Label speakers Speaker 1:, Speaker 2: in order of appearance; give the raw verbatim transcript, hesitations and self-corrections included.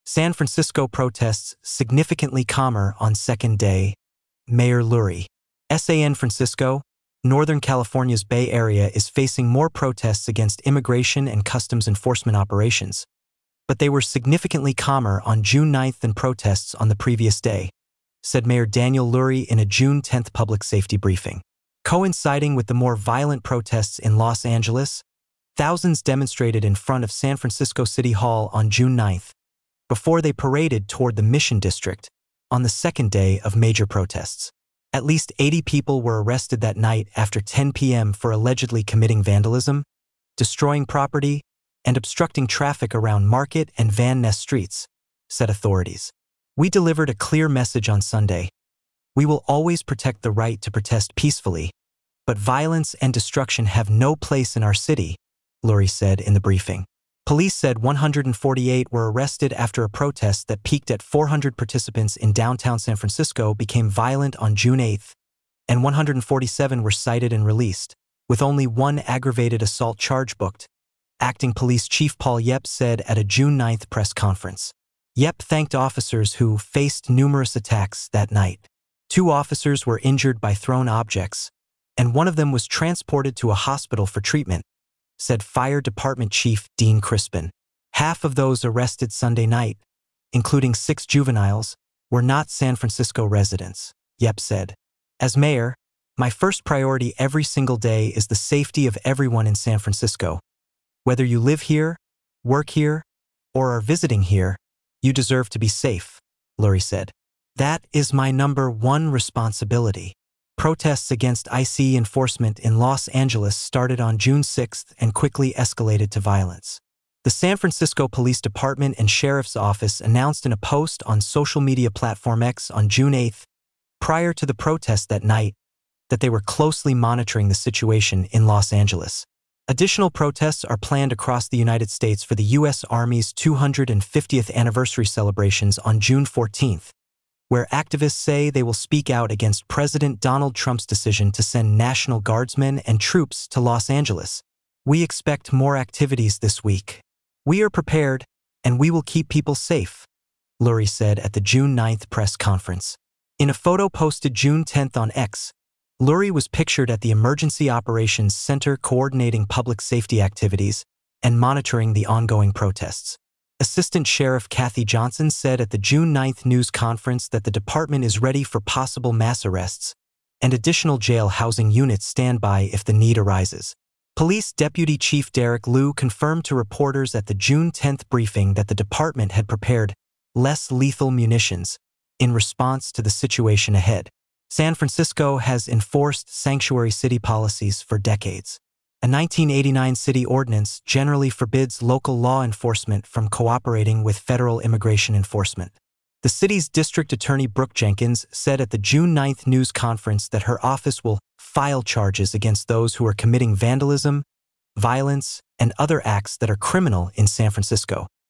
Speaker 1: San Francisco protests significantly calmer on second day. Mayor Lurie. San Francisco, Northern California's Bay Area, is facing more protests against immigration and customs enforcement operations, but they were significantly calmer on June ninth than protests on the previous day, said Mayor Daniel Lurie in a June tenth public safety briefing. Coinciding with the more violent protests in Los Angeles, thousands demonstrated in front of San Francisco City Hall on June ninth, before they paraded toward the Mission District on the second day of major protests. At least eighty people were arrested that night after ten p m for allegedly committing vandalism, destroying property, and obstructing traffic around Market and Van Ness streets, said authorities. We delivered a clear message on Sunday. We will always protect the right to protest peacefully, but violence and destruction have no place in our city, Lurie said in the briefing. Police said one hundred forty-eight were arrested after a protest that peaked at four hundred participants in downtown San Francisco became violent on June eighth, and one hundred forty-seven were cited and released, with only one aggravated assault charge booked, Acting Police Chief Paul Yep said at a June ninth press conference. Yep thanked officers who faced numerous attacks that night. Two officers were injured by thrown objects, and one of them was transported to a hospital for treatment, said Fire Department Chief Dean Crispin. Half of those arrested Sunday night, including six juveniles, were not San Francisco residents, Yep said. As mayor, my first priority every single day is the safety of everyone in San Francisco. Whether you live here, work here, or are visiting here, you deserve to be safe, Lurie said. That is my number one responsibility. Protests against ICE enforcement in Los Angeles started on June sixth and quickly escalated to violence. The San Francisco Police Department and Sheriff's Office announced in a post on social media platform X on June eighth, prior to the protest that night, that they were closely monitoring the situation in Los Angeles. Additional protests are planned across the United States for the U S Army's two hundred fiftieth anniversary celebrations on June fourteenth, where activists say they will speak out against President Donald Trump's decision to send National Guardsmen and troops to Los Angeles. We expect more activities this week. We are prepared, and we will keep people safe, Lurie said at the June ninth press conference. In a photo posted June tenth on X, Lurie was pictured at the Emergency Operations Center coordinating public safety activities and monitoring the ongoing protests. Assistant Sheriff Kathy Johnson said at the June ninth news conference that the department is ready for possible mass arrests, and additional jail housing units stand by if the need arises. Police Deputy Chief Derek Liu confirmed to reporters at the June tenth briefing that the department had prepared less lethal munitions in response to the situation ahead. San Francisco has enforced sanctuary city policies for decades. A nineteen eighty-nine city ordinance generally forbids local law enforcement from cooperating with federal immigration enforcement. The city's district attorney Brooke Jenkins said at the June ninth news conference that her office will file charges against those who are committing vandalism, violence, and other acts that are criminal in San Francisco.